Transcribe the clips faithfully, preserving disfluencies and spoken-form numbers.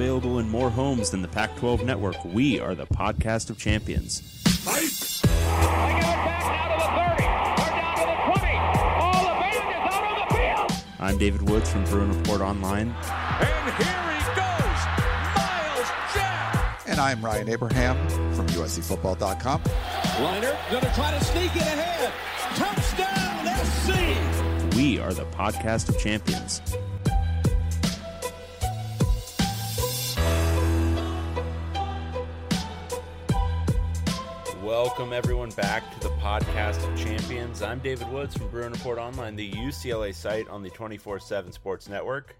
available in more homes than the Pac twelve network, we are the podcast of champions. Fight! They give it back now to the thirty. They're down to the twenty. Oh, the band is out on the field. I'm David Woods from Bruin Report Online. And here he goes, Miles Jack. And I'm Ryan Abraham from U S C football dot com. Liner going to try to sneak it ahead. Touchdown, S C. We are the podcast of champions. Welcome, everyone, back to the podcast of champions. I'm David Woods from Bruin Report Online, the U C L A site on the twenty-four seven Sports Network.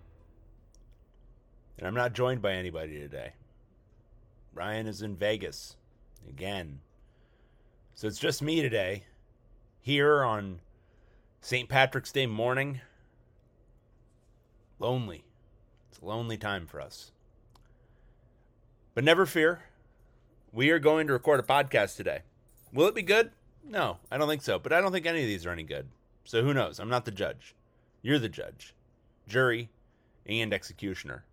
And I'm not joined by anybody today. Ryan is in Vegas again. So it's just me today, here on Saint Patrick's Day morning. Lonely. It's a lonely time for us. But never fear. We are going to record a podcast today. Will it be good? No, I don't think so. But I don't think any of these are any good. So who knows? I'm not the judge. You're the judge, jury, and executioner.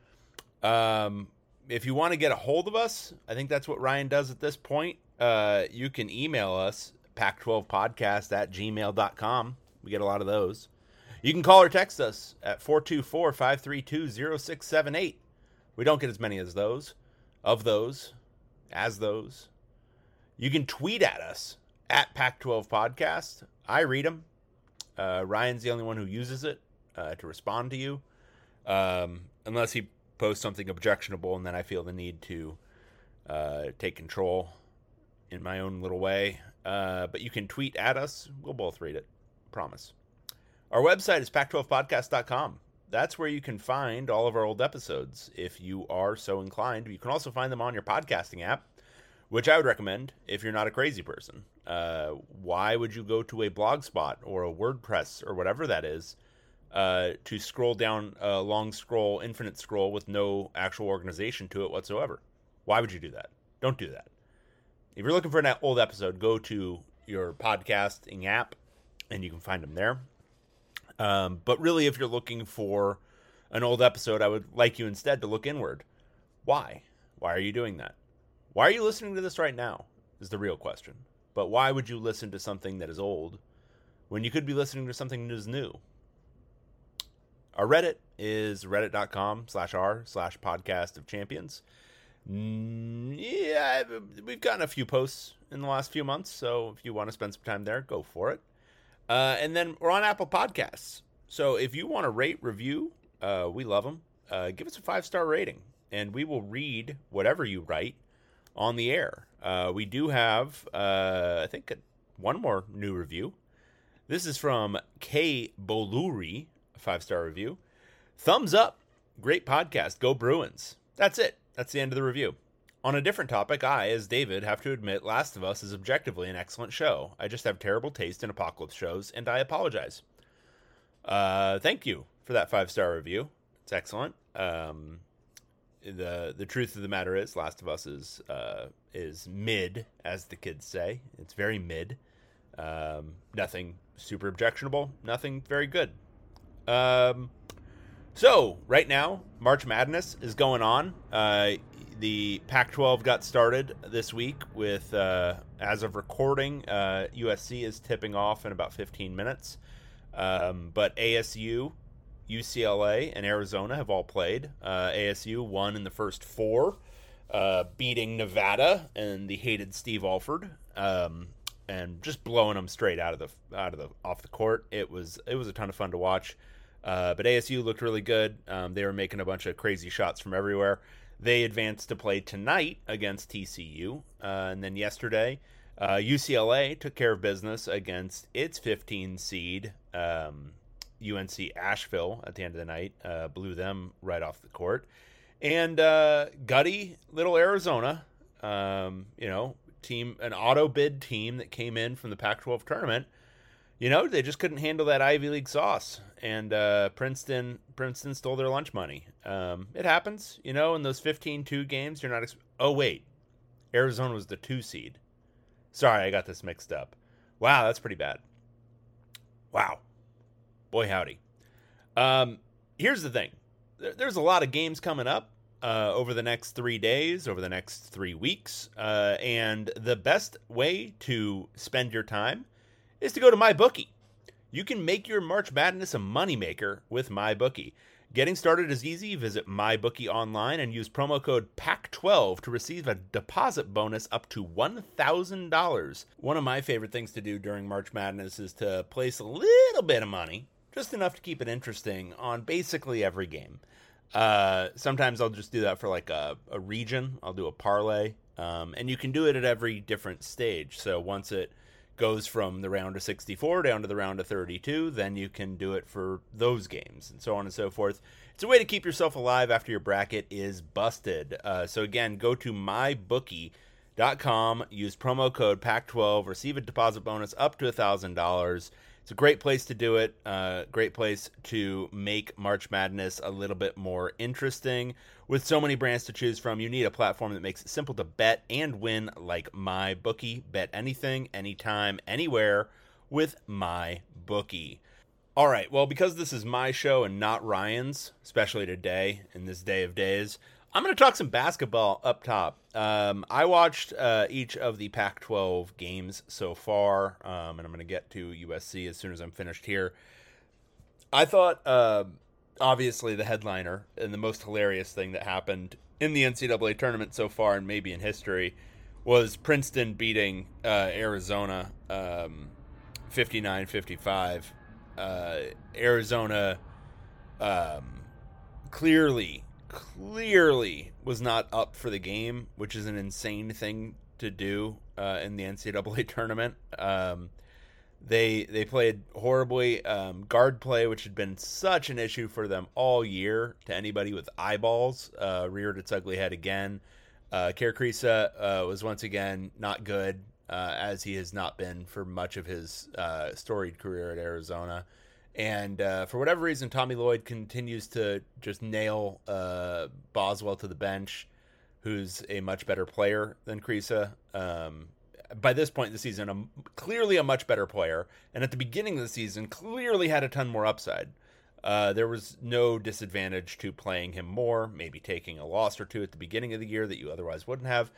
Um, if you want to get a hold of us, I think that's what Ryan does at this point. Uh, you can email us, pac twelve podcast at gmail dot com. We get a lot of those. You can call or text us at four two four, five three two, zero six seven eight. We don't get as many as those, of those. As those. You can tweet at us at Pac twelve Podcast. I read them. Uh, Ryan's the only one who uses it uh, to respond to you. Um, unless he posts something objectionable, and then I feel the need to uh, take control in my own little way. Uh, but you can tweet at us. We'll both read it. Promise. Our website is pac twelve podcast dot com. That's where you can find all of our old episodes if you are so inclined. You can also find them on your podcasting app, which I would recommend if you're not a crazy person. Uh, why would you go to a Blogspot or a WordPress or whatever that is uh, to scroll down a long scroll, infinite scroll with no actual organization to it whatsoever? Why would you do that? Don't do that. If you're looking for an old episode, go to your podcasting app and you can find them there. Um, but really, if you're looking for an old episode, I would like you instead to look inward. Why? Why are you doing that? Why are you listening to this right now is the real question. But why would you listen to something that is old when you could be listening to something that is new? Our Reddit is reddit dot com slash r slash podcast of champions. Yeah, we've gotten a few posts in the last few months, so if you want to spend some time there, go for it. Uh, and then we're on Apple Podcasts. So if you want to rate, review, uh, we love them. Uh, give us a five-star rating, and we will read whatever you write on the air. Uh, we do have, uh, I think, one more new review. This is from K. Boluri, a five-star review. Thumbs up. Great podcast. Go Bruins. That's it. That's the end of the review. On a different topic, I, as David, have to admit Last of Us is objectively an excellent show. I just have terrible taste in apocalypse shows, and I apologize. Uh, thank you for that five-star review. It's excellent. Um, the the truth of the matter is, Last of Us is uh, is mid, as the kids say. It's very mid. Um, nothing super objectionable. Nothing very good. Um, so, right now, March Madness is going on. Uh, the Pac twelve got started this week with, uh, as of recording, uh, U S C is tipping off in about fifteen minutes. Um, but A S U, U C L A, and Arizona have all played. Uh, A S U won in the first four, uh, beating Nevada and the hated Steve Alford, um, and just blowing them straight out of the out of the off the court. It was it was a ton of fun to watch. Uh, but A S U looked really good. Um, they were making a bunch of crazy shots from everywhere. They advanced to play tonight against T C U. Uh, and then yesterday, uh, U C L A took care of business against its fifteen seed, um, U N C Asheville at the end of the night. Uh, blew them right off the court. And uh, gutty little Arizona, um, you know, team, an auto bid team that came in from the Pac twelve tournament. You know, they just couldn't handle that Ivy League sauce, and uh, Princeton Princeton stole their lunch money. Um, it happens, you know, in those fifteen two games, you're not... Ex- oh, wait. Arizona was the two seed. Sorry, I got this mixed up. Wow, that's pretty bad. Wow. Boy, howdy. Um, here's the thing. There's a lot of games coming up. uh, over the next three days, over the next three weeks. Uh, and the best way to spend your time is to go to MyBookie. You can make your March Madness a moneymaker with MyBookie. Getting started is easy. Visit MyBookie online and use promo code P A C twelve to receive a deposit bonus up to one thousand dollars. One of my favorite things to do during March Madness is to place a little bit of money, just enough to keep it interesting, on basically every game. Uh, sometimes I'll just do that for like a, a region. I'll do a parlay. Um, and you can do it at every different stage. So once it goes from the round of sixty-four down to the round of thirty-two, then you can do it for those games and so on and so forth. It's a way to keep yourself alive after your bracket is busted. Uh, so again, go to my bookie dot com, use promo code P A C twelve, receive a deposit bonus up to one thousand dollars. It's a great place to do it. Uh, great place to make March Madness a little bit more interesting. With so many brands to choose from, you need a platform that makes it simple to bet and win like MyBookie. Bet anything, anytime, anywhere with MyBookie. All right, well, because this is my show and not Ryan's, especially today, in this day of days, I'm going to talk some basketball up top. Um, I watched uh, each of the Pac twelve games so far, um, and I'm going to get to U S C as soon as I'm finished here. I thought, uh, obviously, the headliner and the most hilarious thing that happened in the N C double A tournament so far, and maybe in history, was Princeton beating uh, Arizona um, fifty-nine fifty-five. Uh, Arizona um, clearly... clearly was not up for the game, which is an insane thing to do uh, in the N C double A tournament. Um, they they played horribly. Um, guard play, which had been such an issue for them all year, to anybody with eyeballs, uh, reared its ugly head again. Uh, Kerr Kriisa uh, was once again not good, uh, as he has not been for much of his uh, storied career at Arizona. And uh, for whatever reason, Tommy Lloyd continues to just nail uh, Boswell to the bench, who's a much better player than Kriisa. Um, by this point in the season, a, clearly a much better player. And at the beginning of the season, clearly had a ton more upside. Uh, there was no disadvantage to playing him more, maybe taking a loss or two at the beginning of the year that you otherwise wouldn't have.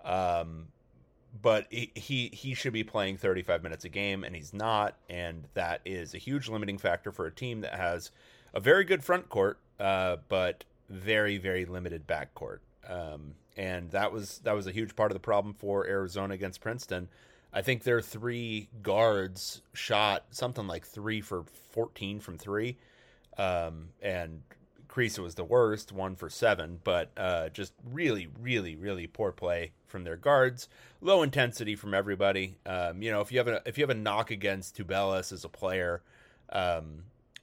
Um But he, he he should be playing thirty-five minutes a game, and he's not, and that is a huge limiting factor for a team that has a very good front court, uh, but very, very limited back court. Um, and that was that was a huge part of the problem for Arizona against Princeton. I think their three guards shot something like three for fourteen from three, um, and Kriisa was the worst, one for seven, but uh, just really, really, really poor play from their guards. Low intensity from everybody. Um, you know, if you have a if you have a knock against Tubelis as a player, um,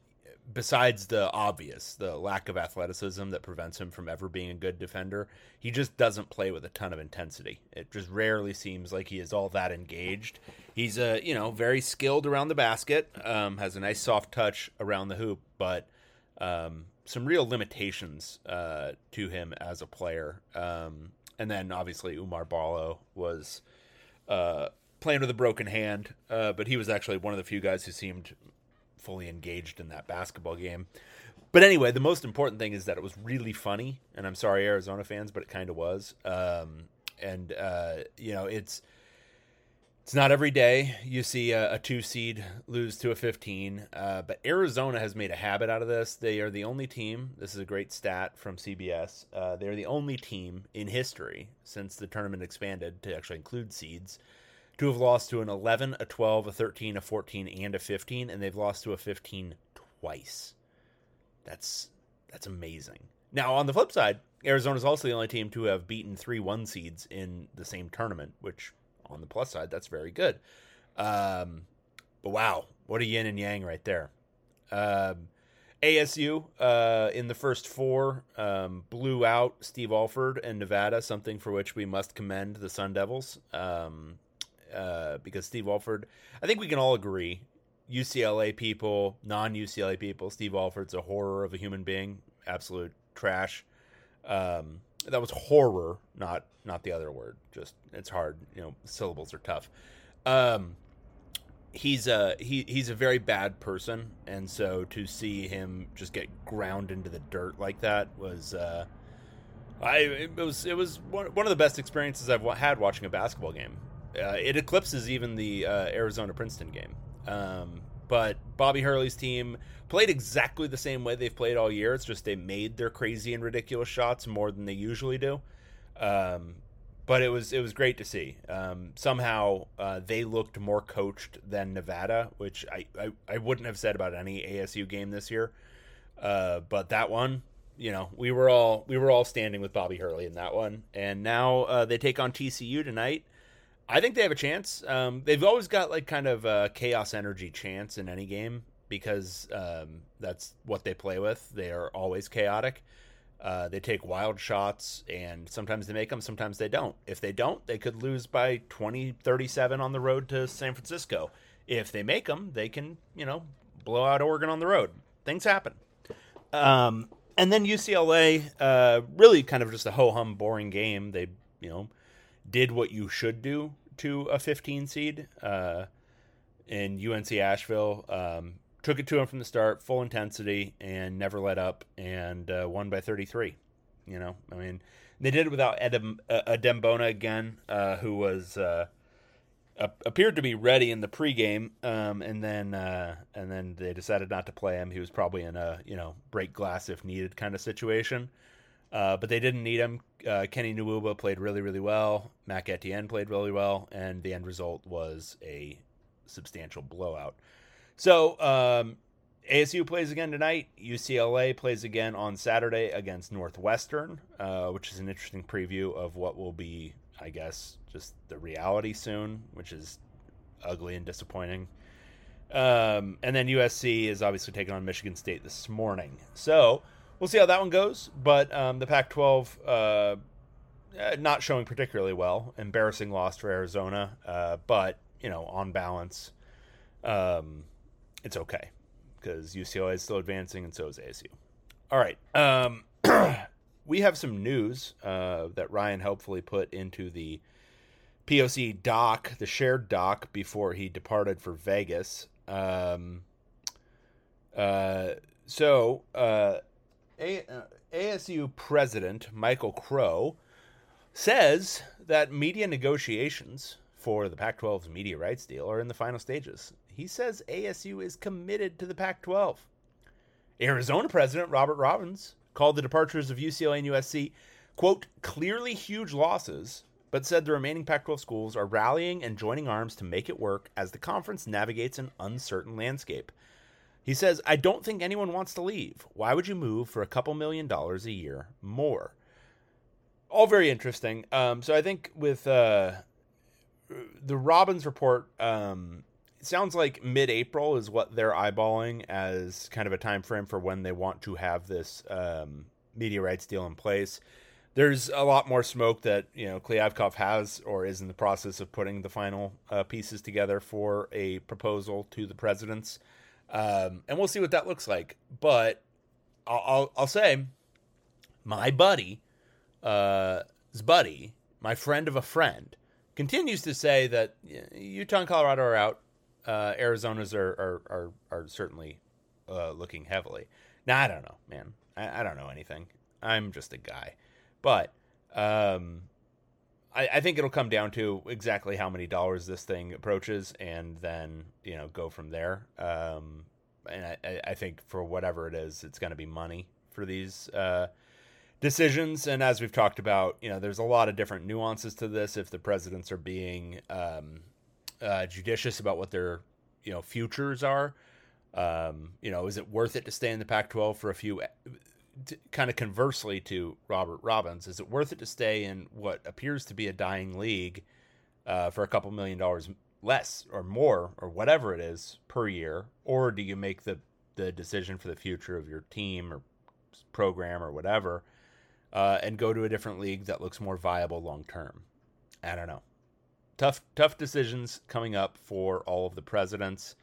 besides the obvious, the lack of athleticism that prevents him from ever being a good defender, he just doesn't play with a ton of intensity. It just rarely seems like he is all that engaged. He's a you know very skilled around the basket, um, has a nice soft touch around the hoop, but um, some real limitations uh, to him as a player. Um, and then obviously Oumar Ballo was uh, playing with a broken hand, uh, but he was actually one of the few guys who seemed fully engaged in that basketball game. But anyway, the most important thing is that it was really funny, and I'm sorry, Arizona fans, but it kind of was. Um, and, uh, you know, it's, It's not every day you see a, a two seed lose to a fifteen, uh, but Arizona has made a habit out of this. They are the only team, this is a great stat from C B S, uh, they're the only team in history since the tournament expanded to actually include seeds to have lost to an eleven, a twelve, a thirteen, a fourteen, and a fifteen, and they've lost to a fifteen twice. That's that's amazing. Now, on the flip side, Arizona's also the only team to have beaten three one seeds in the same tournament, which on the plus side, that's very good. Um, but wow, what a yin and yang right there. Um, A S U uh, in the first four um, blew out Steve Alford and Nevada, something for which we must commend the Sun Devils. Um, uh, because Steve Alford, I think we can all agree, U C L A people, non-U C L A people, Steve Alford's a horror of a human being, absolute trash. Um, that was horror, not not the other word. Just it's hard, you know. Syllables are tough. Um, he's a he he's a very bad person, and so to see him just get ground into the dirt like that was uh, I it was it was one, one of the best experiences I've had watching a basketball game. Uh, it eclipses even the uh, Arizona Princeton game. Um, but Bobby Hurley's team played exactly the same way they've played all year. It's just they made their crazy and ridiculous shots more than they usually do. Um, but it was it was great to see. Um, somehow uh, they looked more coached than Nevada, which I, I, I wouldn't have said about any A S U game this year. Uh, but that one, you know, we were all we were all standing with Bobby Hurley in that one. And now uh, they take on T C U tonight. I think they have a chance. Um, they've always got like kind of a chaos energy chance in any game because um, that's what they play with. They are always chaotic. Uh, they take wild shots, and sometimes they make them, sometimes they don't. If they don't, they could lose by twenty, thirty-seven on the road to San Francisco. If they make them, they can, you know, blow out Oregon on the road. Things happen. Um, and then U C L A, uh, really kind of just a ho-hum, boring game. They, you know, did what you should do to a fifteen seed uh, in U N C Asheville. Um, took it to them from the start, full intensity, and never let up, and uh, won by thirty-three. You know, I mean, they did it without Edem, uh, Adembona again, uh, who was uh, appeared to be ready in the pregame, um, and then uh, and then they decided not to play him. He was probably in a you know break glass if needed kind of situation. Uh, but they didn't need him. Uh, Kenny Nwuba played really, really well. Mac Etienne played really well, and the end result was a substantial blowout. So um, A S U plays again tonight. U C L A plays again on Saturday against Northwestern, uh, which is an interesting preview of what will be, I guess, just the reality soon, which is ugly and disappointing. Um, and then U S C is obviously taking on Michigan State this morning. So we'll see how that one goes, but um, the Pac twelve uh, not showing particularly well. Embarrassing loss for Arizona, uh, but, you know, on balance, um, it's okay because U C L A is still advancing and so is A S U. All right. Um, we have some news uh, that Ryan helpfully put into the P O C doc, the shared doc, before he departed for Vegas. Um, uh, so... Uh, A- uh, A S U president Michael Crow says that media negotiations for the Pac twelve's media rights deal are in the final stages. He says A S U is committed to the Pac twelve. Arizona president Robert Robbins called the departures of U C L A and U S C, quote, clearly huge losses, but said the remaining Pac twelve schools are rallying and joining arms to make it work as the conference navigates an uncertain landscape. He says, I don't think anyone wants to leave. Why would you move for a couple million dollars a year more? All very interesting. Um, so I think with uh, the Robbins report, um, it sounds like mid-April is what they're eyeballing as kind of a time frame for when they want to have this um, media rights deal in place. There's a lot more smoke that, you know, Klyavkov has or is in the process of putting the final uh, pieces together for a proposal to the presidents. Um, and we'll see what that looks like. But I'll, I'll, I'll say my buddy, uh, his buddy, my friend of a friend, continues to say that Utah and Colorado are out. Uh, Arizona's are, are, are, are certainly uh, looking heavily. Now, I don't know, man. I, I don't know anything. I'm just a guy. But um, I, I think it'll come down to exactly how many dollars this thing approaches and then, you know, go from there. Um, and I, I think for whatever it is, it's going to be money for these uh, decisions. And as we've talked about, you know, there's a lot of different nuances to this. If the presidents are being um, uh, judicious about what their, you know, futures are, um, you know, is it worth it to stay in the Pac twelve for a few? To, kind of conversely to Robert Robbins, is it worth it to stay in what appears to be a dying league uh, for a couple million dollars less or more or whatever it is per year? Or do you make the, the decision for the future of your team or program or whatever uh, and go to a different league that looks more viable long term? I don't know. Tough, tough decisions coming up for all of the presidents.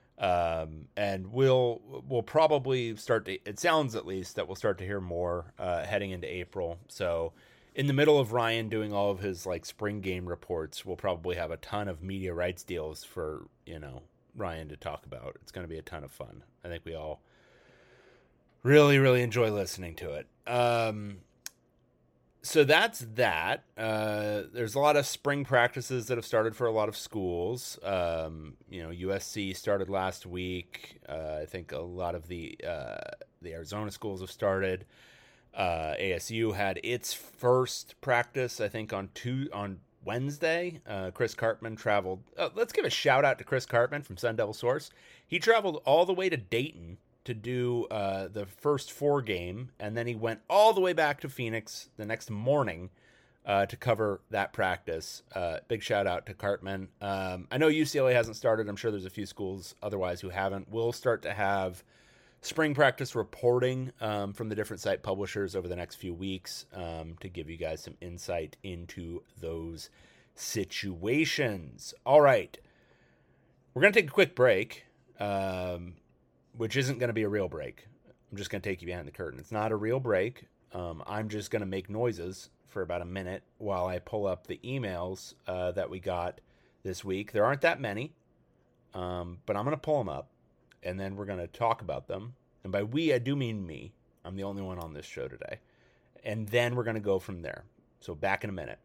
Um, and we'll, we'll probably start to, it sounds at least that we'll start to hear more, uh, heading into April. So in the middle of Ryan doing all of his like spring game reports, we'll probably have a ton of media rights deals for, you know, Ryan to talk about. It's going to be a ton of fun. I think we all really, really enjoy listening to it. Um, so that's that. Uh, there's a lot of spring practices that have started for a lot of schools. Um, you know, U S C started last week. Uh, I think a lot of the uh, the Arizona schools have started. Uh, A S U had its first practice, I think, on two on Wednesday. Uh, Chris Karpman traveled. Uh, let's give a shout out to Chris Karpman from Sun Devil Source. He traveled all the way to Dayton to do uh, the first four game, and then he went all the way back to Phoenix the next morning uh, to cover that practice. Uh, big shout out to Cartman. Um, I know U C L A hasn't started. I'm sure there's a few schools otherwise who haven't. We'll start to have spring practice reporting um, from the different site publishers over the next few weeks um, to give you guys some insight into those situations. All right. We're going to take a quick break. Um, which isn't going to be a real break. I'm just going to take you behind the curtain. It's not a real break. Um, I'm just going to make noises for about a minute while I pull up the emails uh, that we got this week. There aren't that many, um, but I'm going to pull them up, and then we're going to talk about them. And by we, I do mean me. I'm the only one on this show today. And then we're going to go from there. So back in a minute.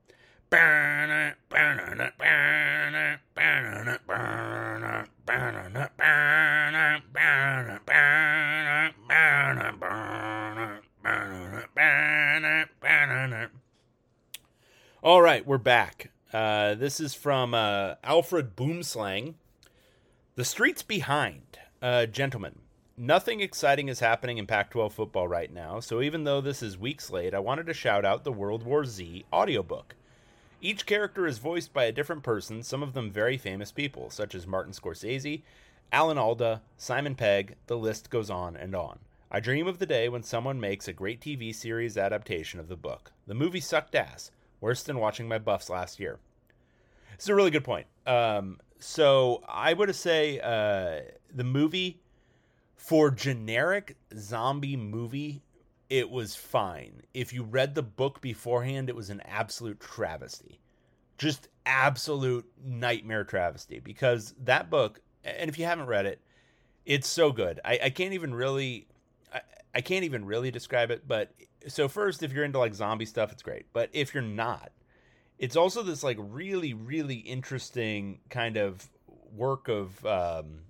All right, we're back. Uh, this is from uh, Alfred Boomslang. The streets behind. Uh, gentlemen, nothing exciting is happening in Pac twelve football right now, so even though this is weeks late, I wanted to shout out the World War Z audiobook. Each character is voiced by a different person, some of them very famous people, such as Martin Scorsese, Alan Alda, Simon Pegg, the list goes on and on. I dream of the day when someone makes a great T V series adaptation of the book. The movie sucked ass, worse than watching my Buffs last year. It's a really good point. Um, so I would say uh, the movie, for generic zombie movie, it was fine. If you read the book beforehand, it was an absolute travesty. Just absolute nightmare travesty. Because that book, and if you haven't read it, it's so good. I, I can't even really, I, I can't even really describe it. But so first, if you're into like zombie stuff, it's great. But if you're not, it's also this like really, really interesting kind of work of, um,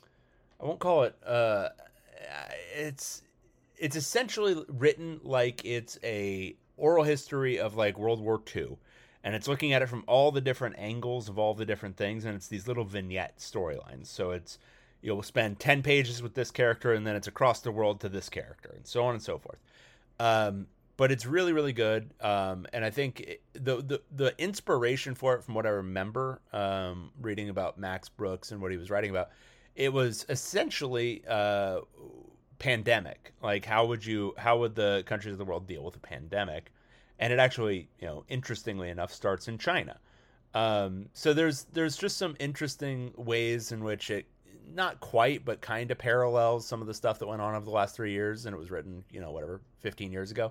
I won't call it, uh, it's, it's essentially written like it's a oral history of like World War Two, and it's looking at it from all the different angles of all the different things, and it's these little vignette storylines. So it's, you'll spend ten pages with this character, and then it's across the world to this character, and so on and so forth. Um, but it's really, really good, um, and I think it, the, the the inspiration for it, from what I remember, um, reading about Max Brooks and what he was writing about, it was essentially uh, pandemic. Like, how would you, how would the countries of the world deal with a pandemic? And it actually, you know, interestingly enough, starts in China. Um, so there's there's just some interesting ways in which it, not quite, but kind of parallels some of the stuff that went on over the last three years, and it was written, you know, whatever, fifteen years ago.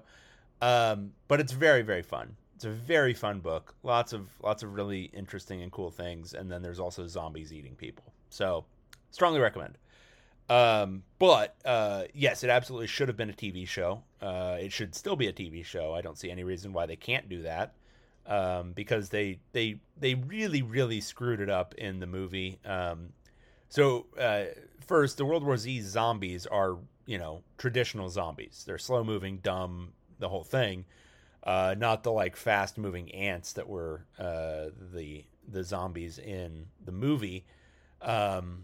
Um, but it's very, very fun. It's a very fun book. Lots of lots of really interesting and cool things. And then there's also zombies eating people. So strongly recommend. Um, but uh, yes, it absolutely should have been a T V show. Uh, it should still be a T V show. I don't see any reason why they can't do that. Um, because they they they really really screwed it up in the movie. Um, so uh, first, the World War Z zombies are, you know, traditional zombies. They're slow moving, dumb, the whole thing. Uh, not the like fast moving ants that were uh, the the zombies in the movie. Um,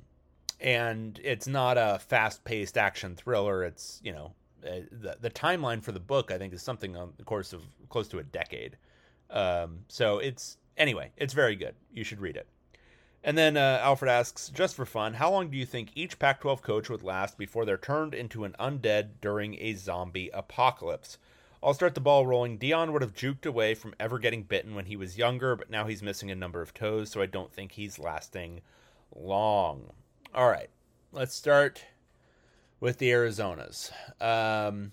and it's not a fast paced action thriller. It's, you know, uh, the the timeline for the book, I think, is something on the course of close to a decade. Um, so it's, anyway, it's very good. You should read it. And then uh, Alfred asks, just for fun, how long do you think each Pac twelve coach would last before they're turned into an undead during a zombie apocalypse? I'll start the ball rolling. Dion would have juked away from ever getting bitten when he was younger, but now he's missing a number of toes, so I don't think he's lasting long. All right, let's start with the Arizonas. Um,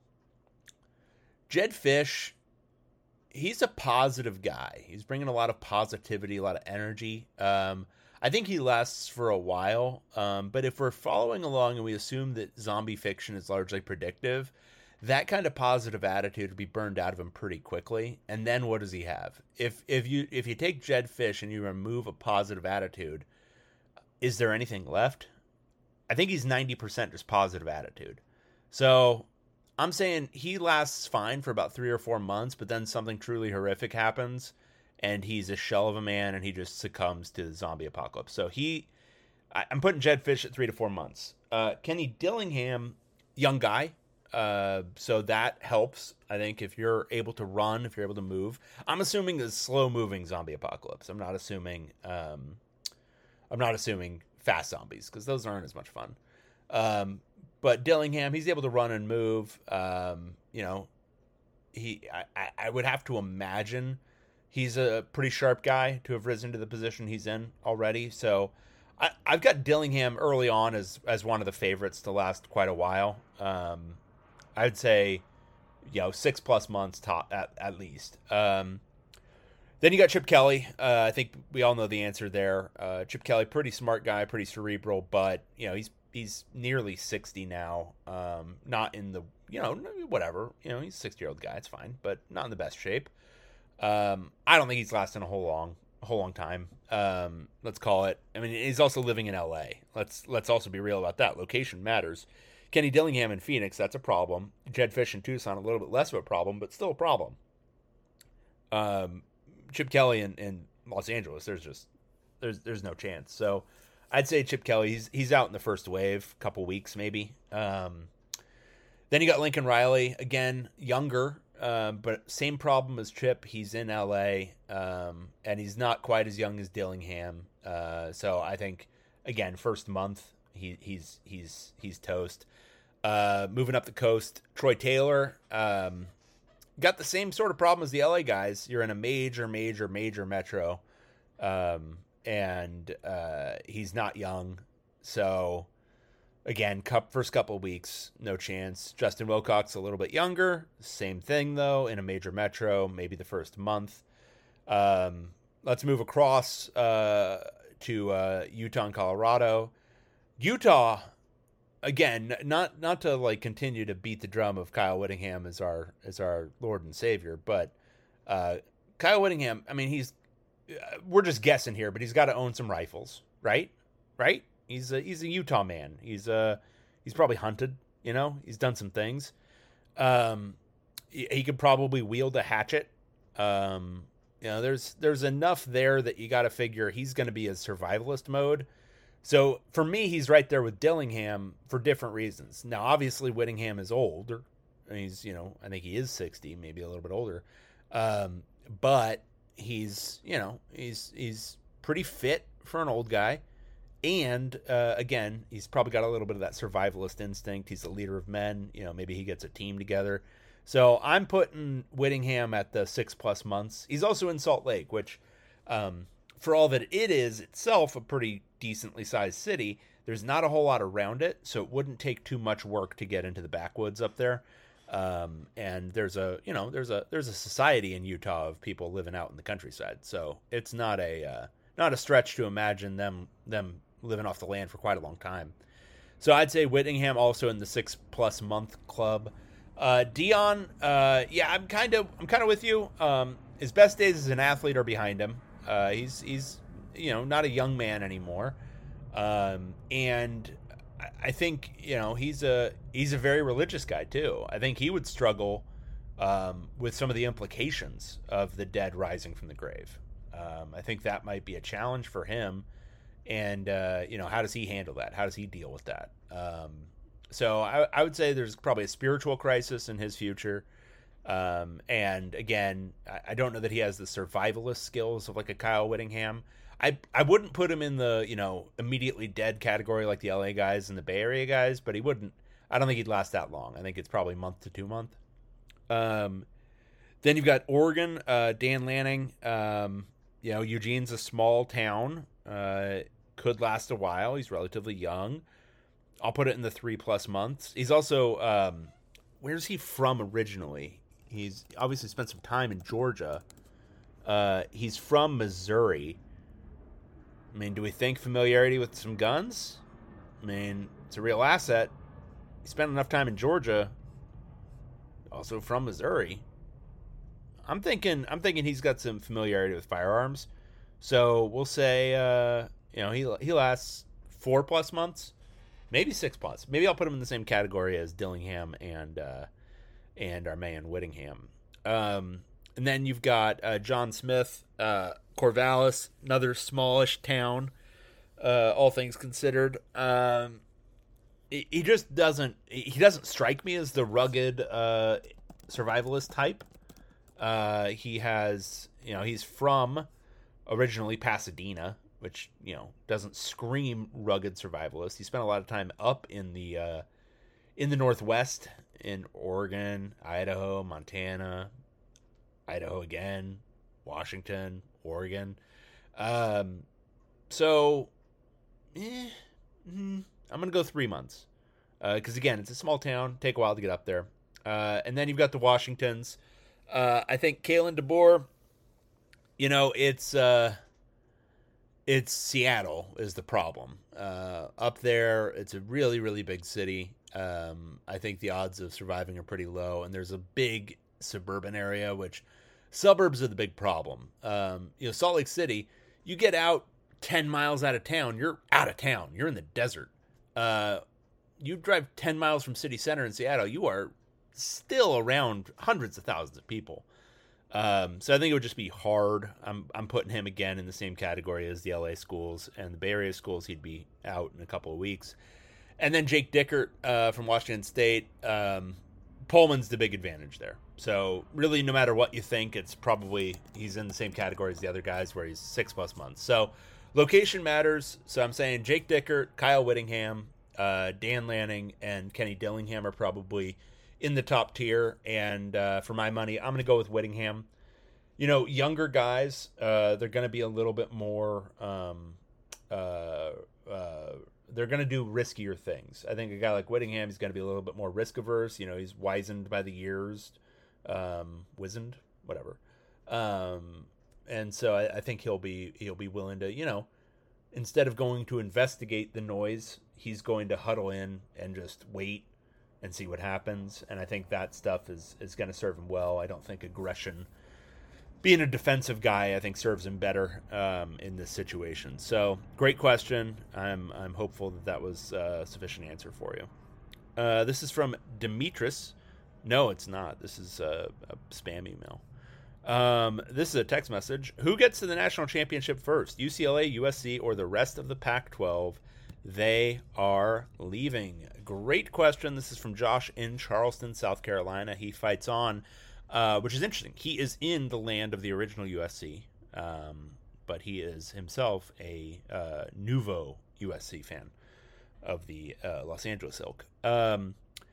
Jedd Fisch, he's a positive guy. He's bringing a lot of positivity, a lot of energy. Um, I think he lasts for a while. Um, but if we're following along and we assume that zombie fiction is largely predictive, that kind of positive attitude would be burned out of him pretty quickly. And then what does he have? If if you if you take Jedd Fisch and you remove a positive attitude, is there anything left? I think he's ninety percent just positive attitude. So I'm saying he lasts fine for about three or four months, but then something truly horrific happens, and he's a shell of a man, and he just succumbs to the zombie apocalypse. So he, I, I'm putting Jedd Fisch at three to four months. Uh, Kenny Dillingham, young guy. Uh, so that helps, I think, if you're able to run, if you're able to move. I'm assuming a slow-moving zombie apocalypse. I'm not assuming, um, I'm not assuming fast zombies, because those aren't as much fun. Um, but Dillingham, he's able to run and move. Um, you know, he, I, I would have to imagine he's a pretty sharp guy to have risen to the position he's in already. So I, I've got Dillingham early on as as one of the favorites to last quite a while. Um, I'd say, you know, six plus months top at, at least. Um, then you got Chip Kelly. Uh, I think we all know the answer there. Uh, Chip Kelly, pretty smart guy, pretty cerebral, but you know he's he's nearly sixty now. Um, not in the you know whatever you know he's a sixty year old guy. It's fine, but not in the best shape. Um, I don't think he's lasting a whole long a whole long time. Um, let's call it. I mean, he's also living in L A. Let's let's also be real about that. Location matters. Kenny Dillingham in Phoenix, that's a problem. Jedd Fisch in Tucson, a little bit less of a problem, but still a problem. Um, Chip Kelly in, in Los Angeles, there's just there's there's no chance. So I'd say Chip Kelly, he's he's out in the first wave, couple weeks maybe. Um, then you got Lincoln Riley, again, younger, um, but same problem as Chip. He's in L A, um, and he's not quite as young as Dillingham. Uh, so I think, again, first month, he, he's he's he's toast. Uh, moving up the coast, Troy Taylor, um, got the same sort of problem as the L A guys. You're in a major, major, major metro, um, and uh, he's not young. So, again, cup first couple weeks, no chance. Justin Wilcox, a little bit younger. Same thing, though, in a major metro, maybe the first month. Um, let's move across uh, to uh, Utah and Colorado. Utah... Again, not not to like continue to beat the drum of Kyle Whittingham as our as our Lord and Savior, but uh, Kyle Whittingham, I mean, he's uh, we're just guessing here, but he's got to own some rifles, right? Right? He's a, he's a Utah man. He's uh he's probably hunted, you know. He's done some things. Um, he, he could probably wield a hatchet. Um, you know, there's there's enough there that you got to figure he's going to be a survivalist mode. So for me, he's right there with Dillingham for different reasons. Now, obviously, Whittingham is older. He's, you know, I think he is sixty, maybe a little bit older. Um, but he's, you know, he's he's pretty fit for an old guy. And uh, again, he's probably got a little bit of that survivalist instinct. He's a leader of men. You know, maybe he gets a team together. So I'm putting Whittingham at the six plus months. He's also in Salt Lake, which, um, for all that it is itself a pretty decently sized city, there's not a whole lot around it, so it wouldn't take too much work to get into the backwoods up there. Um, and there's a, you know, there's a there's a society in Utah of people living out in the countryside, so it's not a uh, not a stretch to imagine them them living off the land for quite a long time. So I'd say Whittingham also in the six plus month club. Uh, Dion, uh, yeah, I'm kind of I'm kind of with you. Um, his best days as an athlete are behind him. Uh, he's he's you know not a young man anymore, um, and I think you know he's a he's a very religious guy too. I think he would struggle um, with some of the implications of the dead rising from the grave. Um, I think that might be a challenge for him, and uh, you know how does he handle that? How does he deal with that? Um, so I, I would say there's probably a spiritual crisis in his future. Um, and again, I, I don't know that he has the survivalist skills of like a Kyle Whittingham. I I wouldn't put him in the, you know, immediately dead category like the L A guys and the Bay Area guys, but he wouldn't, I don't think he'd last that long. I think it's probably month to two month. Um, then you've got Oregon, uh, Dan Lanning. Um, you know, Eugene's a small town, uh, could last a while. He's relatively young. I'll put it in the three plus months. He's also, um, where's he from originally? He's obviously spent some time in Georgia. Uh, he's from Missouri. I mean, do we think familiarity with some guns? I mean, it's a real asset. He spent enough time in Georgia. also from Missouri. I'm thinking I'm thinking he's got some familiarity with firearms. So we'll say uh, you know, he he lasts four plus months, maybe six plus. Maybe I'll put him in the same category as Dillingham and uh, and our man Whittingham. Um, and then you've got uh, John Smith, uh, Corvallis, another smallish town. Uh, all things considered, um, he, he just doesn't he doesn't strike me as the rugged uh, survivalist type. Uh, he has, you know, he's from originally Pasadena, which, you know, doesn't scream rugged survivalist. He spent a lot of time up in the uh, in the Northwest, in Oregon, Idaho, Montana, Idaho again, Washington, Oregon. Um, so, eh, mm, I'm gonna go three months because uh, again, it's a small town, take a while to get up there. Uh, and then you've got the Washingtons. Uh, I think Kalen DeBoer, you know, it's uh, it's Seattle is the problem. Uh, up there, it's a really, really big city. Um, I think the odds of surviving are pretty low, and there's a big suburban area, which suburbs are the big problem. Um, you know, Salt Lake City, you get out ten miles out of town, you're out of town. You're in the desert. Uh, you drive ten miles from city center in Seattle, you are still around hundreds of thousands of people. Um, so I think it would just be hard. I'm I'm putting him again in the same category as the L A schools and the Bay Area schools. He'd be out in a couple of weeks. And then Jake Dickert uh, from Washington State. Um, Pullman's the big advantage there. So really, no matter what you think, it's probably he's in the same category as the other guys where he's six plus months. So location matters. So I'm saying Jake Dickert, Kyle Whittingham, uh, Dan Lanning, and Kenny Dillingham are probably in the top tier, and uh, for my money, I'm going to go with Whittingham. You know, younger guys, uh, they're going to be a little bit more, um, uh, uh, they're going to do riskier things. I think a guy like Whittingham is going to be a little bit more risk averse. You know, he's wizened by the years, um, wizened, whatever. Um, and so I, I think he'll be he'll be willing to, you know, instead of going to investigate the noise, he's going to huddle in and just wait and see what happens. And I think that stuff is, is going to serve him well. I don't think aggression, being a defensive guy, I think serves him better um, in this situation. So great question. I'm I'm hopeful that that was a sufficient answer for you. Uh, this is from Demetris. No, it's not. This is a, a spam email. Um, this is a text message. Who gets to the national championship first? U C L A, U S C, or the rest of the Pac twelve? They are leaving. Great question. This is from Josh in Charleston, South Carolina. He fights on, uh, which is interesting. He is in the land of the original U S C, um, but he is himself a uh, nouveau U S C fan of the uh, Los Angeles ilk. Um,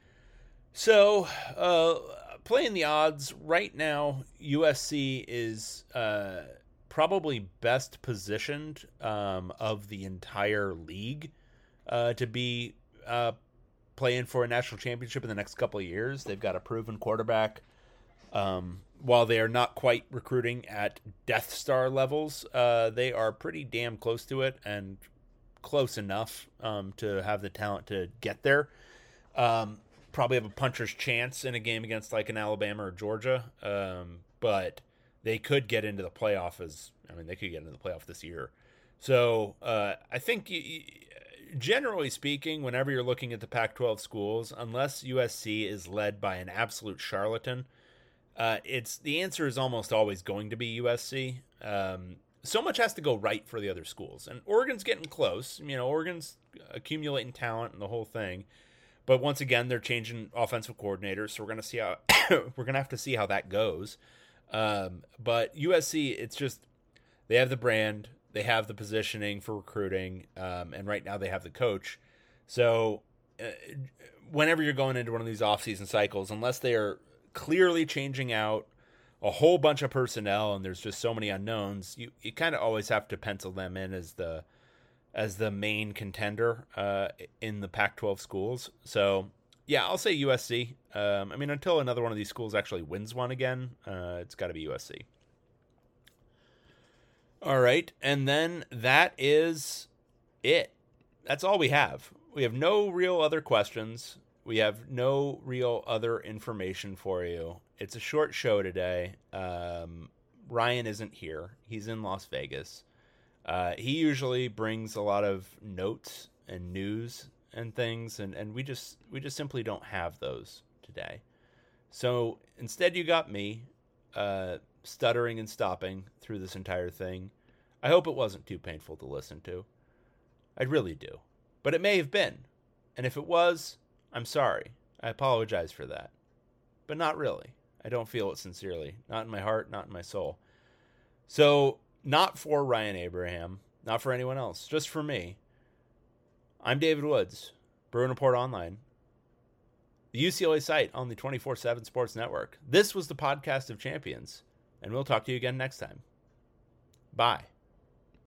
so, uh, playing the odds right now, U S C is uh, probably best positioned um, of the entire league uh, to be uh, playing for a national championship in the next couple of years. They've got a proven quarterback. Um, while they are not quite recruiting at Death Star levels, uh, they are pretty damn close to it and close enough um, to have the talent to get there. Um, probably have a puncher's chance in a game against like an Alabama or Georgia, um, but they could get into the playoff as, I mean, they could get into the playoff this year. So uh, I think you, you, generally speaking, whenever you're looking at the Pac twelve schools, unless U S C is led by an absolute charlatan, uh, it's the answer is almost always going to be U S C. Um, so much has to go right for the other schools, and Oregon's getting close. You know, Oregon's accumulating talent and the whole thing. But once again, they're changing offensive coordinators, so we're gonna see how we're gonna have to see how that goes. Um, but U S C, it's just they have the brand, they have the positioning for recruiting, um, and right now they have the coach. So uh, whenever you're going into one of these offseason cycles, unless they are clearly changing out a whole bunch of personnel and there's just so many unknowns, you, you kind of always have to pencil them in as the as the main contender uh, in the Pac twelve schools. So yeah, I'll say U S C. Um, I mean, until another one of these schools actually wins one again, uh, it's got to be U S C. All right, and then that is it. That's all we have. We have no real other questions. We have no real other information for you. It's a short show today. Um, Ryan isn't here. He's in Las Vegas. Uh, he usually brings a lot of notes and news and things, and, and we just we just simply don't have those today. So instead you got me uh, stuttering and stopping through this entire thing. I hope it wasn't too painful to listen to. I really do. But it may have been. And if it was, I'm sorry. I apologize for that. But not really. I don't feel it sincerely. Not in my heart, not in my soul. So, not for Ryan Abraham, not for anyone else, just for me. I'm David Woods, Bruin Report Online, the U C L A site on the twenty-four seven Sports Network. This was the Podcast of Champions, and we'll talk to you again next time. Bye.